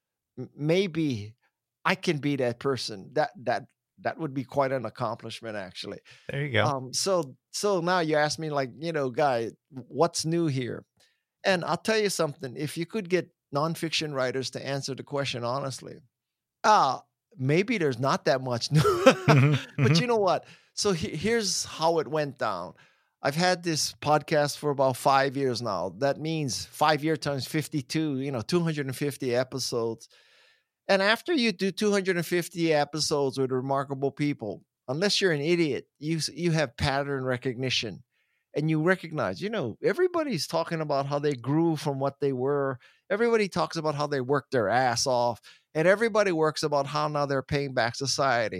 Maybe I can be that person. That would be quite an accomplishment, actually. There you go. So now you ask me, like, Guy, what's new here? And I'll tell you something. If you could get nonfiction writers to answer the question honestly, maybe there's not that much new. But you know what? So here's how it went down. I've had this podcast for about 5 years now. That means 5 year times 52, 250 episodes. And after you do 250 episodes with remarkable people, unless you're an idiot, you have pattern recognition. And you recognize, everybody's talking about how they grew from what they were. Everybody talks about how they worked their ass off. And everybody works about how now they're paying back society.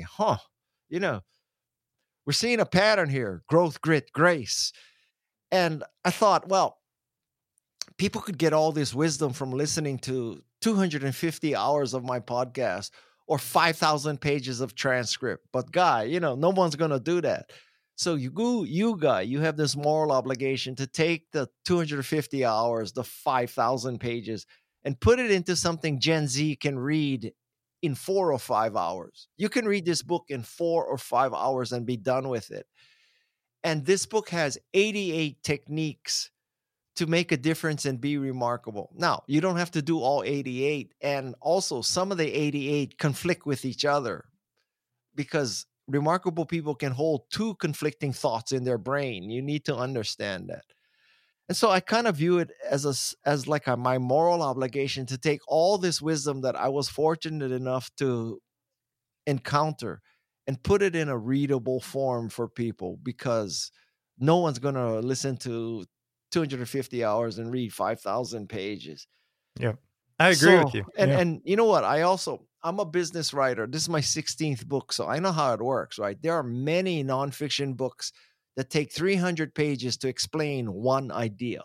We're seeing a pattern here: growth, grit, grace. And I thought, well, people could get all this wisdom from listening to 250 hours of my podcast or 5,000 pages of transcript. But Guy, no one's going to do that. So Guy, you have this moral obligation to take the 250 hours, the 5,000 pages, and put it into something Gen Z can read in 4 or 5 hours. You can read this book in 4 or 5 hours and be done with it. And this book has 88 techniques to make a difference and be remarkable. Now, you don't have to do all 88. And also, some of the 88 conflict with each other because remarkable people can hold 2 conflicting thoughts in their brain. You need to understand that. And so I kind of view it as my moral obligation to take all this wisdom that I was fortunate enough to encounter and put it in a readable form for people, because no one's going to listen to 250 hours and read 5,000 pages. Yeah, I agree with you. And you know what? I'm a business writer. This is my 16th book, so I know how it works, right? There are many nonfiction books that take 300 pages to explain one idea.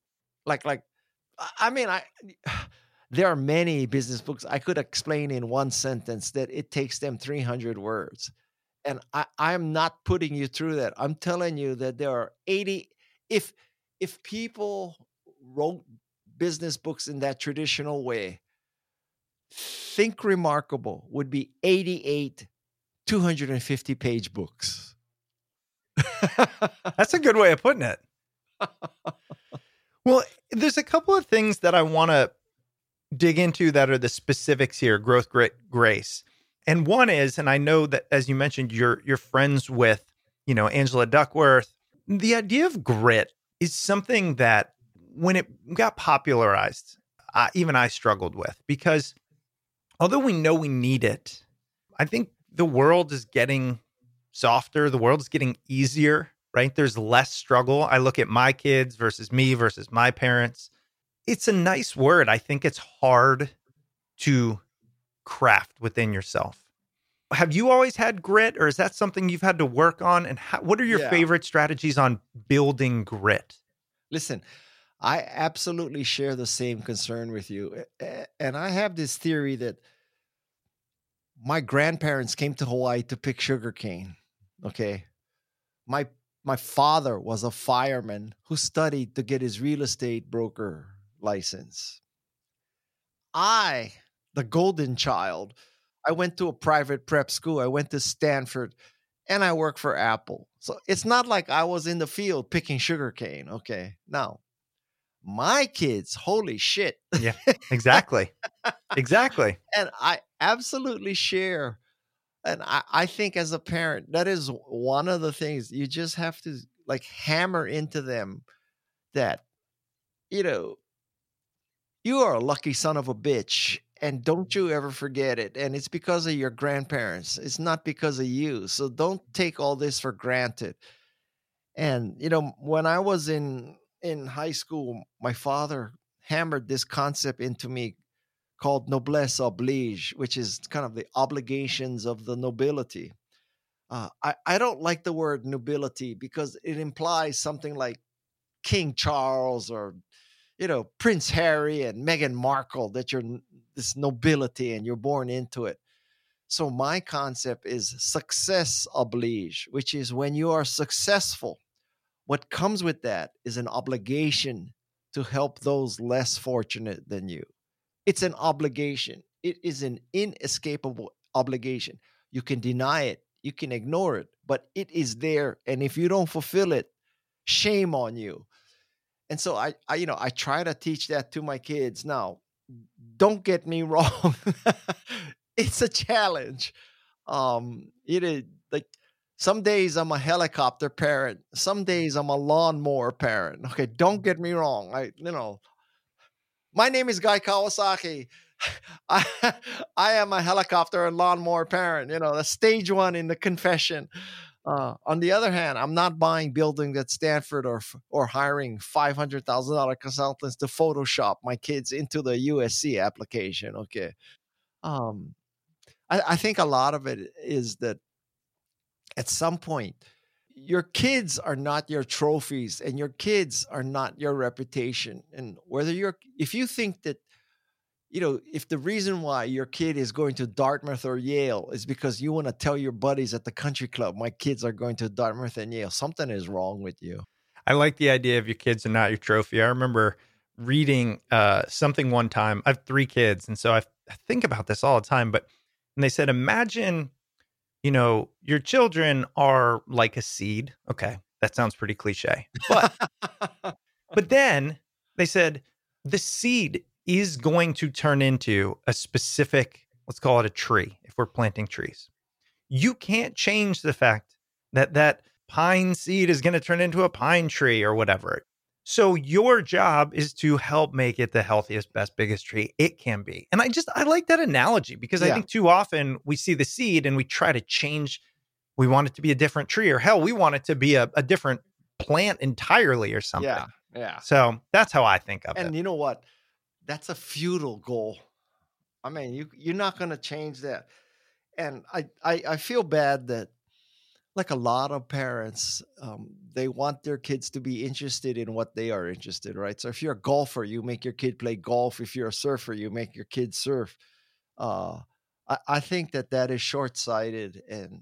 There are many business books I could explain in one sentence that it takes them 300 words. And I'm not putting you through that. I'm telling you that there are 80. If people wrote business books in that traditional way, Think Remarkable would be 88 250-page books. That's a good way of putting it. Well, there's a couple of things that I want to dig into that are the specifics here: growth, grit, grace. And one is, and I know that, as you mentioned, you're friends with, Angela Duckworth. The idea of grit is something that when it got popularized, even I struggled with, because although we know we need it, I think the world is getting softer. The world is getting easier, right? There's less struggle. I look at my kids versus me versus my parents. It's a nice word. I think it's hard to craft within yourself. Have you always had grit, or is that something you've had to work on? And what are your favorite strategies on building grit? Listen, I absolutely share the same concern with you. And I have this theory that my grandparents came to Hawaii to pick sugarcane. Okay. My father was a fireman who studied to get his real estate broker license. I, the golden child, I went to a private prep school. I went to Stanford, and I worked for Apple. So it's not like I was in the field picking sugarcane. Okay. Now, my kids, holy shit. Yeah, exactly. Exactly. And I absolutely share. And I think as a parent, that is one of the things you just have to hammer into them that, you are a lucky son of a bitch, and don't you ever forget it. And it's because of your grandparents. It's not because of you. So don't take all this for granted. And, when I was in high school, my father hammered this concept into me called noblesse oblige, which is kind of the obligations of the nobility. I don't like the word nobility because it implies something like King Charles or, Prince Harry and Meghan Markle, that you're this nobility and you're born into it. So my concept is success oblige, which is when you are successful, what comes with that is an obligation to help those less fortunate than you. It's an obligation. It is an inescapable obligation. You can deny it, you can ignore it, but it is there. And if you don't fulfill it, shame on you. And so I try to teach that to my kids. Now, don't get me wrong. it's a challenge. It is like some days I'm a helicopter parent, some days I'm a lawnmower parent. Okay, don't get me wrong. My name is Guy Kawasaki. I, I am a helicopter and lawnmower parent. The stage one in the confession. On the other hand, I'm not buying buildings at Stanford or hiring $500,000 consultants to Photoshop my kids into the USC application. Okay. Um, I think a lot of it is that at some point, your kids are not your trophies and your kids are not your reputation. And if you think that, if the reason why your kid is going to Dartmouth or Yale is because you want to tell your buddies at the country club, my kids are going to Dartmouth and Yale, something is wrong with you. I like the idea of your kids are not your trophy. I remember reading something one time. I have 3 kids, and so I think about this all the time. And they said, imagine, your children are like a seed. Okay, that sounds pretty cliche. But then they said the seed is going to turn into a specific, let's call it a tree, if we're planting trees. You can't change the fact that pine seed is going to turn into a pine tree or whatever. So your job is to help make it the healthiest, best, biggest tree it can be. And I like that analogy because I think too often we see the seed and we try to change. We want it to be a different tree, or hell, we want it to be a different plant entirely or something. Yeah. So that's how I think of it. And you know what? That's a futile goal. I mean, you're not going to change that. And I feel bad that, like a lot of parents, they want their kids to be interested in what they are interested in, right? So if you're a golfer, you make your kid play golf. If you're a surfer, you make your kid surf. I think that is short-sighted, and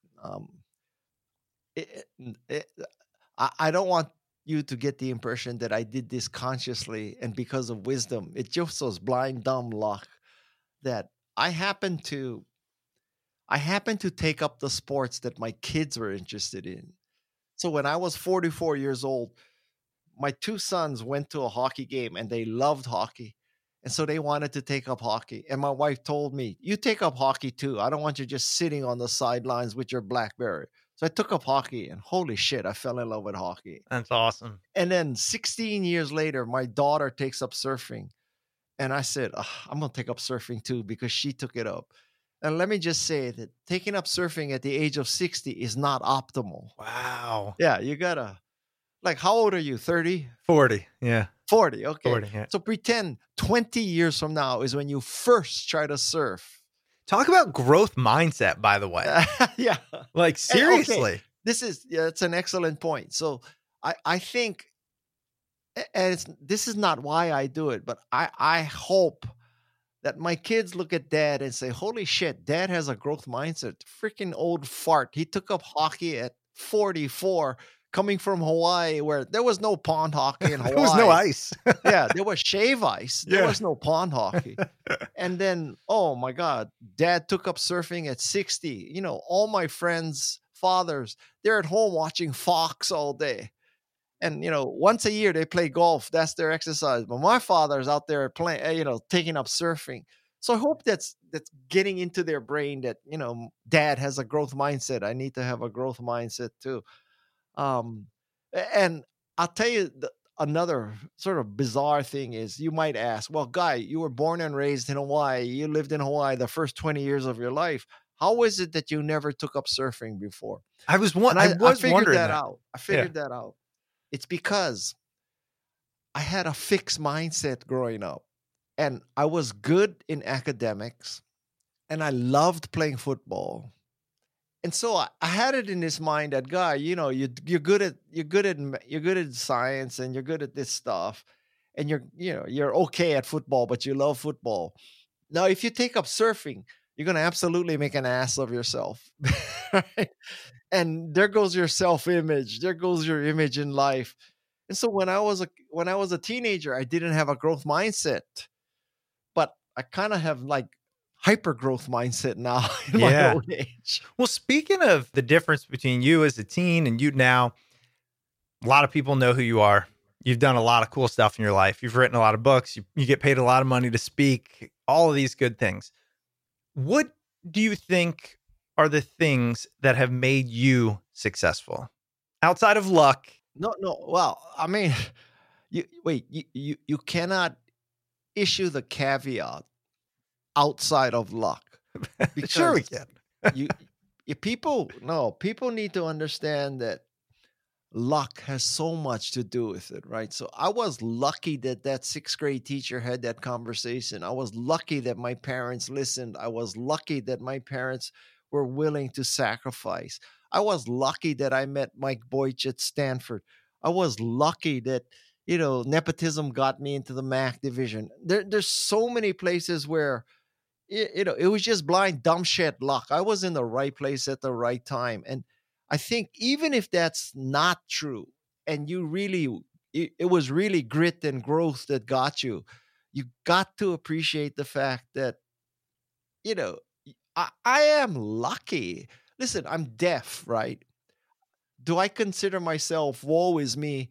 I don't want you to get the impression that I did this consciously and because of wisdom. It just was blind, dumb luck that I happen to take up the sports that my kids were interested in. So when I was 44 years old, my 2 sons went to a hockey game and they loved hockey. And so they wanted to take up hockey. And my wife told me, you take up hockey too. I don't want you just sitting on the sidelines with your BlackBerry. So I took up hockey, and holy shit, I fell in love with hockey. That's awesome. And then 16 years later, my daughter takes up surfing. And I said, I'm going to take up surfing too because she took it up. And let me just say that taking up surfing at the age of 60 is not optimal. Wow. Yeah, you got to, like, how old are you? 30? 40. Yeah. 40. Okay. 40, yeah. So pretend 20 years from now is when you first try to surf. Talk about growth mindset, by the way. Yeah. Like, seriously. Okay, it's an excellent point. So I think, and this is not why I do it, but I hope that my kids look at dad and say, holy shit, dad has a growth mindset. Freaking old fart. He took up hockey at 44, coming from Hawaii, where there was no pond hockey in Hawaii. There was no ice. Yeah, there was shave ice. There was no pond hockey. And then, oh my God, dad took up surfing at 60. All my friends' fathers, they're at home watching Fox all day. And, once a year they play golf. That's their exercise. But my father's out there playing, taking up surfing. So I hope that's getting into their brain that, dad has a growth mindset. I need to have a growth mindset too. And I'll tell you another sort of bizarre thing is, you might ask, well, Guy, you were born and raised in Hawaii. You lived in Hawaii the first 20 years of your life. How is it that you never took up surfing before? I figured that out. I figured that out. It's because I had a fixed mindset growing up, and I was good in academics, and I loved playing football. And so I had it in this mind that, Guy, you're good at science, and you're good at this stuff, and you're okay at football, but you love football. Now, if you take up surfing, you're going to absolutely make an ass of yourself. Right? And there goes your self-image. There goes your image in life. And so when I was a teenager, I didn't have a growth mindset, but I kind of have like hyper growth mindset now in my old age. Well, speaking of the difference between you as a teen and you now, a lot of people know who you are. You've done a lot of cool stuff in your life. You've written a lot of books. You get paid a lot of money to speak, all of these good things. What do you think are the things that have made you successful outside of luck? No. Well, I mean, you cannot issue the caveat outside of luck Sure we because can. people need to understand that luck has so much to do with it, right? So I was lucky that that sixth grade teacher had that conversation. I was lucky that my parents listened. I was lucky that my parents were willing to sacrifice. I was lucky that I met Mike Boych at Stanford. I was lucky that, nepotism got me into the MAC division. There's so many places where, it was just blind dumb shit luck. I was in the right place at the right time. And I think even if that's not true, and it was really grit and growth that got you, you got to appreciate the fact that, I am lucky. Listen, I'm deaf, right? Do I consider myself, woe is me?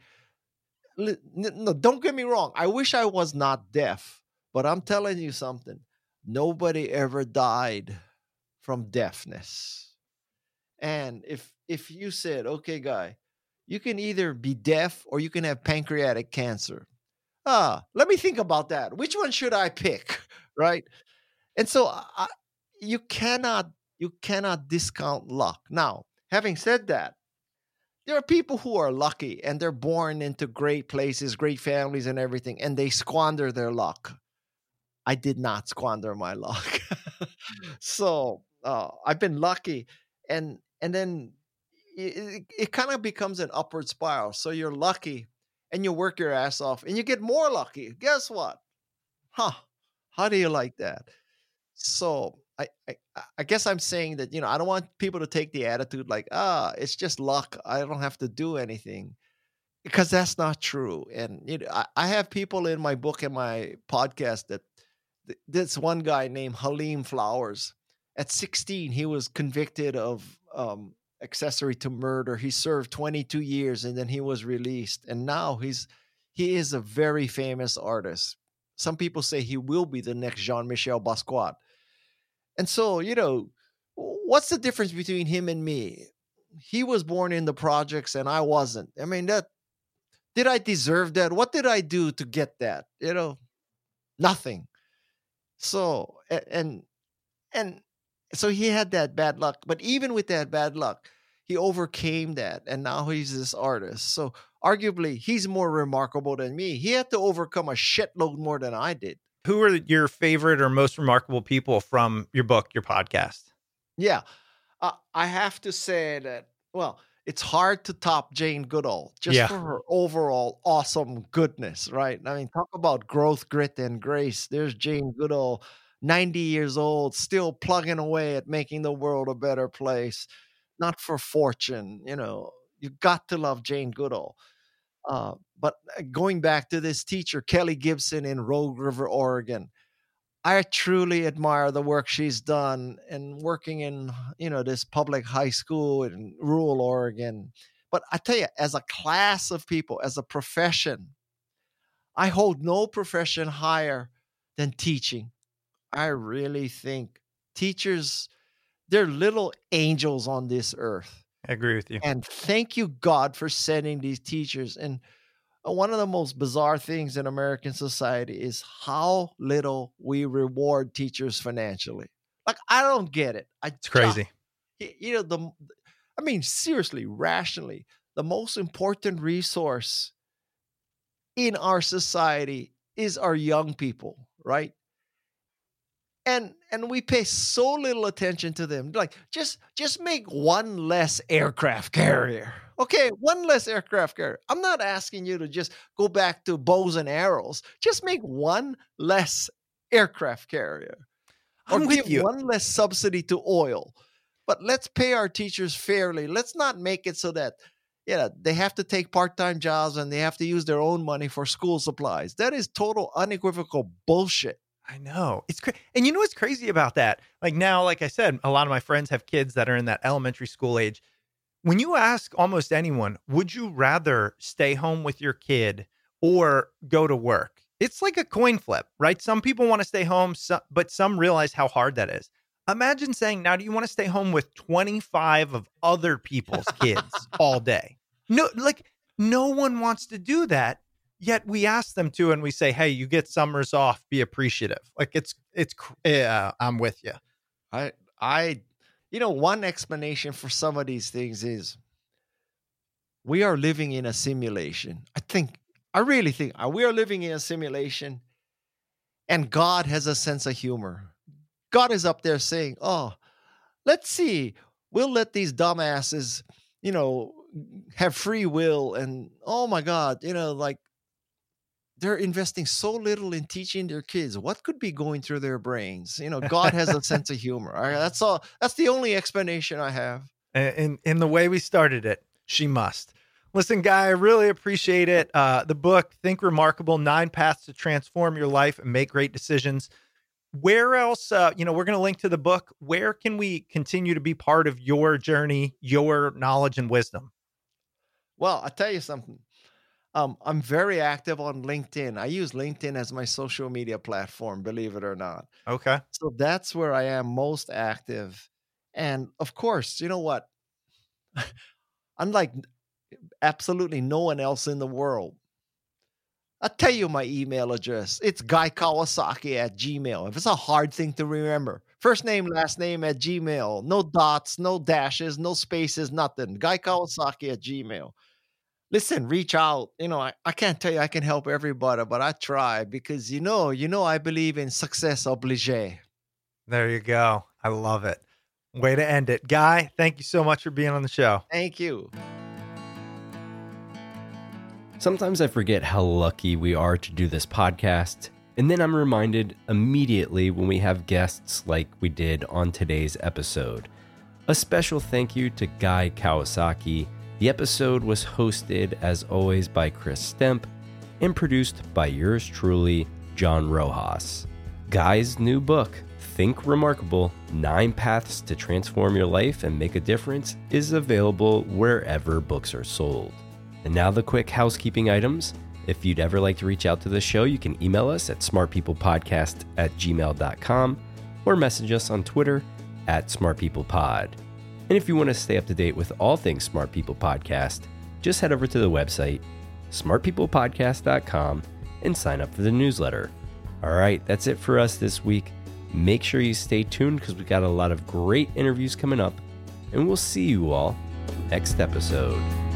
No, don't get me wrong. I wish I was not deaf, but I'm telling you something. Nobody ever died from deafness. And if you said, okay, guy, you can either be deaf or you can have pancreatic cancer. Let me think about that. Which one should I pick? Right. And so you cannot discount luck. Now, having said that, there are people who are lucky and they're born into great places, great families and everything, and they squander their luck. I did not squander my luck. So I've been lucky. And then it kind of becomes an upward spiral. So you're lucky and you work your ass off and you get more lucky. Guess what? How do you like that? So I guess I'm saying that, I don't want people to take the attitude like, it's just luck. I don't have to do anything, because that's not true. And I have people in my book and my podcast that this one guy named Halim Flowers. At 16, he was convicted of accessory to murder. He served 22 years and then he was released. And now he is a very famous artist. Some people say he will be the next Jean-Michel Basquiat. And so, what's the difference between him and me? He was born in the projects and I wasn't. I mean, did I deserve that? What did I do to get that? Nothing. So, and so he had that bad luck, but even with that bad luck, he overcame that. And now he's this artist. So arguably he's more remarkable than me. He had to overcome a shitload more than I did. Who are your favorite or most remarkable people from your book, your podcast? Yeah. I have to say that, well, it's hard to top Jane Goodall just for her overall awesome goodness, right? I mean, talk about growth, grit, and grace. There's Jane Goodall, 90 years old, still plugging away at making the world a better place, not for fortune. You got to love Jane Goodall. But going back to this teacher, Kelly Gibson in Rogue River, Oregon, I truly admire the work she's done and working in, this public high school in rural Oregon. But I tell you, as a class of people, as a profession, I hold no profession higher than teaching. I really think teachers, they're little angels on this earth. I agree with you. And thank you, God, for sending these teachers. And one of the most bizarre things in American society is how little we reward teachers financially. Like, I don't get it. It's crazy. Seriously, rationally, the most important resource in our society is our young people, right? And we pay so little attention to them. Like, just make one less aircraft carrier. Okay, one less aircraft carrier. I'm not asking you to just go back to bows and arrows. Just make one less aircraft carrier. Or give one less subsidy to oil. But let's pay our teachers fairly. Let's not make it so that they have to take part-time jobs and they have to use their own money for school supplies. That is total unequivocal bullshit. I know. It's crazy. And you know what's crazy about that? Like now, like I said, a lot of my friends have kids that are in that elementary school age. When you ask almost anyone, would you rather stay home with your kid or go to work? It's like a coin flip, right? Some people want to stay home, but some realize how hard that is. Imagine saying, now, do you want to stay home with 25 of other people's kids all day? No, no one wants to do that. Yet we ask them to, and we say, hey, you get summers off, be appreciative. I'm with you. One explanation for some of these things is we are living in a simulation. I really think we are living in a simulation, and God has a sense of humor. God is up there saying, oh, let's see, we'll let these dumbasses, have free will. And oh my God, they're investing so little in teaching their kids what could be going through their brains. God has a sense of humor. All right, that's all. That's the only explanation I have. In the way we started it, she must. Listen, Guy, I really appreciate it. The book, Think Remarkable, 9 Paths to Transform Your Life and Make Great Decisions. Where else, we're going to link to the book. Where can we continue to be part of your journey, your knowledge and wisdom? Well, I'll tell you something. I'm very active on LinkedIn. I use LinkedIn as my social media platform, believe it or not. Okay. So that's where I am most active. And of course, you know what? Unlike absolutely no one else in the world, I'll tell you my email address. It's guykawasaki@gmail. If it's a hard thing to remember, first name, last name @gmail. No dots, no dashes, no spaces, nothing. guykawasaki@gmail. Listen, reach out. I can't tell you I can help everybody, but I try because, I believe in success obligé. There you go. I love it. Way to end it. Guy, thank you so much for being on the show. Thank you. Sometimes I forget how lucky we are to do this podcast, and then I'm reminded immediately when we have guests like we did on today's episode. A special thank you to Guy Kawasaki. The episode was hosted, as always, by Chris Stemp and produced by yours truly, John Rojas. Guy's new book, Think Remarkable, 9 Paths to Transform Your Life and Make a Difference, is available wherever books are sold. And now the quick housekeeping items. If you'd ever like to reach out to the show, you can email us at smartpeoplepodcast@gmail.com or message us on Twitter @smartpeoplepod. And if you want to stay up to date with all things Smart People Podcast, just head over to the website, smartpeoplepodcast.com, and sign up for the newsletter. All right, that's it for us this week. Make sure you stay tuned because we got a lot of great interviews coming up, and we'll see you all next episode.